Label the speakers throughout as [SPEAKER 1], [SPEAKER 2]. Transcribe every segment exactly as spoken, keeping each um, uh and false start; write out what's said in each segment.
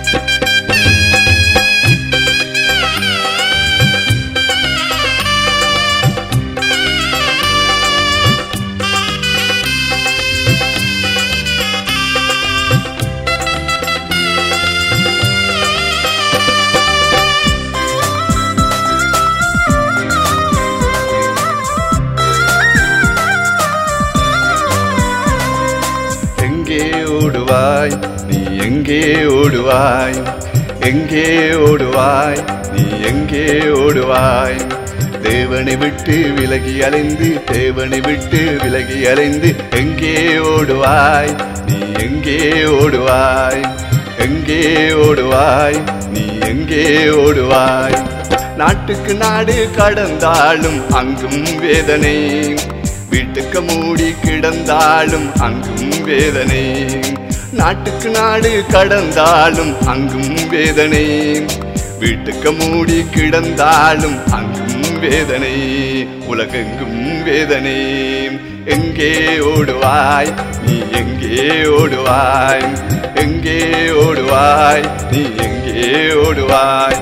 [SPEAKER 1] ஓடுவாய் நீ எங்கே ஓடுவாய், எங்கே ஓடுவாய் நீ எங்கே ஓடுவாய். தேவனை விட்டு விலகி அலைந்து, தேவனை விட்டு விலகி அலைந்து எங்கே ஓடுவாய் நீ எங்கே ஓடுவாய், எங்கே ஓடுவாய் நீ எங்கே ஓடுவாய். நாட்டுக்கு நாடு கடந்தாலும் அங்கும் வேதனை, வீட்டுக்கு மூடி கிடந்தாலும் அங்கும் வேதனை. நாட்டுக்கு நாடு கடந்தாலும் அங்கும் வேதனை, வீட்டுக்கு மூடி கிடந்தாலும் அங்கும் வேதனை. உலகெங்கும் வேதனை. எங்கே ஓடுவாய் நீ எங்கே ஓடுவாய், எங்கே ஓடுவாய் நீ எங்கே ஓடுவாய்.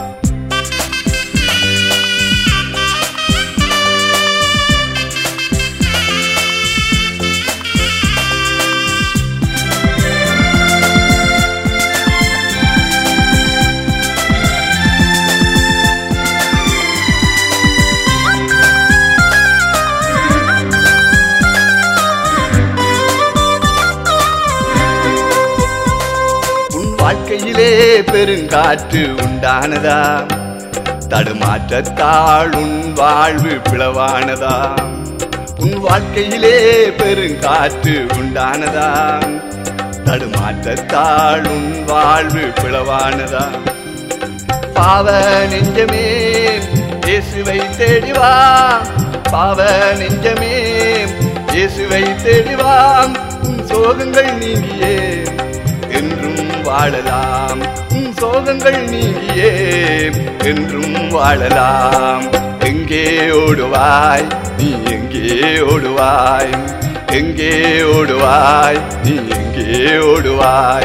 [SPEAKER 1] வாழ்க்கையிலே பெருங்காற்று உண்டானதா, தடுமாற்றத்தால் உன் வாழ்வு பிளவானதா. உன் வாழ்க்கையிலே பெருங்காற்று உண்டானதா, தடுமாற்றத்தால் உன் வாழ்வு பிளவானதா. பாவ நெஞ்சமே இயேசுவை தேடிவா, பாவ நெஞ்சமே இயேசுவை தேடிவா. உன் சோகங்கள் நீங்கியே என்றும் வாழலாம், உன் சோகங்கள் நீங்கியே என்றும் வாழலாம். எங்கே ஓடுவாய் நீ எங்கே ஓடுவாய், எங்கே ஓடுவாய் நீ எங்கே ஓடுவாய்.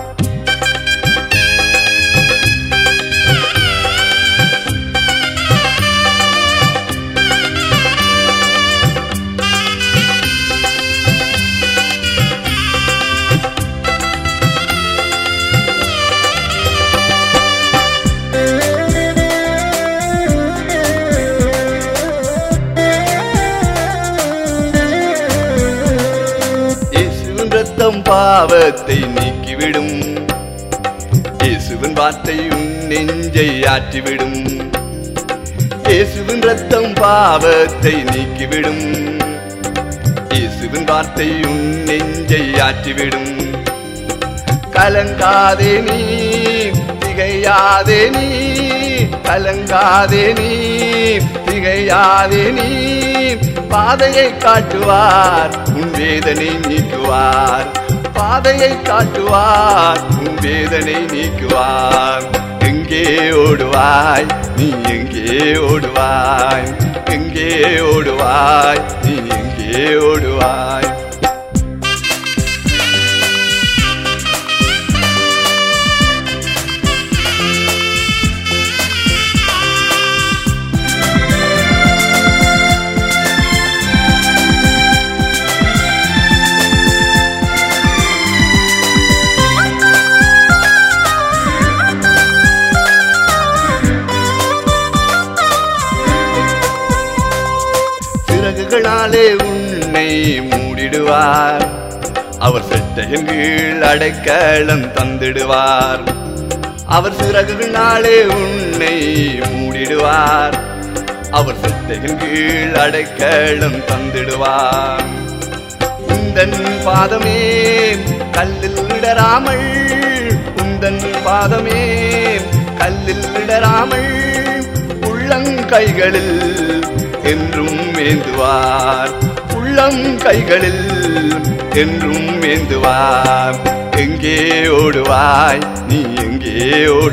[SPEAKER 1] ரத்தம் பாவத்தை நீக்கிவிடும், இயேசுவின் வார்த்தை உன் நெஞ்சை ஆற்றிவிடும். இயேசுவின் ரத்தம் பாவத்தை நீக்கிவிடும், இயேசுவின் வார்த்தை உன் நெஞ்சை ஆற்றிவிடும். கலங்காதே நீ திகையாதே நீ, கலங்காதே நீ திகையாதே நீ. பாதையை காட்டுவார் உன் வேதனை நீக்குவார், பாதையை காட்டுவார் உன் வேதனை நீக்குவார். எங்கே ஓடுவாய் நீ எங்கே ஓடுவாய், எங்கே ஓடுவாய் நீ எங்கே ஓடுவாய். சிறகுகளாலே உன்னை மூடிடுவார், அவர் சட்டையின் கீழ் அடைக்கலம் தந்திடுவார். அவர் சிறகுகளாலே உன்னை மூடிடுவார், அவர் சட்டையின் கீழ் அடைக்கலம் தந்திடுவார். உந்தன் பாதமே கல்லில் இடராமல், உந்தன் பாதமே கல்லில் இடராமல். உள்ளங்கைகளில் என்றும் ஏந்துவார், உள்ளம் கைகளில் என்றும் ஏந்துவார். எங்கே ஓடுவாய் நீ எங்கே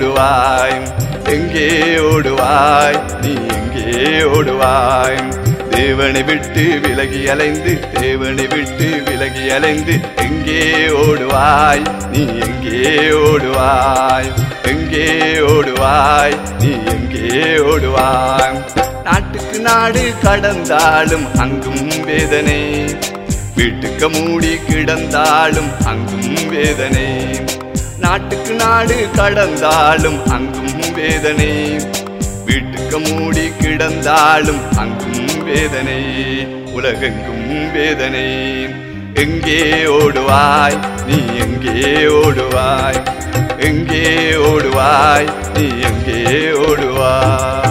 [SPEAKER 1] ஓடுவாய், எங்கே ஓடுவாய் நீ எங்கே ஓடுவாய். தேவனை விட்டு விலகி அலைந்து தேவனை விட்டு விலகி அலைந்து எங்கே ஓடுவாய் நீ எங்கே ஓடுவாய் எங்கே ஓடுவாய் நீ எங்கே ஓடுவாய் நாட்டுக்கு நாடு கடந்தாலும் அங்கும் வேதனை வீட்டுக்கு மூடி கிடந்தாலும் அங்கும் வேதனை நாட்டுக்கு நாடு கடந்தாலும் அங்கும் வேதனை வீட்டுக்கு மூடி கிடந்தாலும் அங்கும் வேதனை உலகெங்கும் வேதனை எங்கே ஓடுவாய் நீ எங்கே ஓடுவாய் எங்கே ஓடுவாய் நீ எங்கே ஓடுவாய்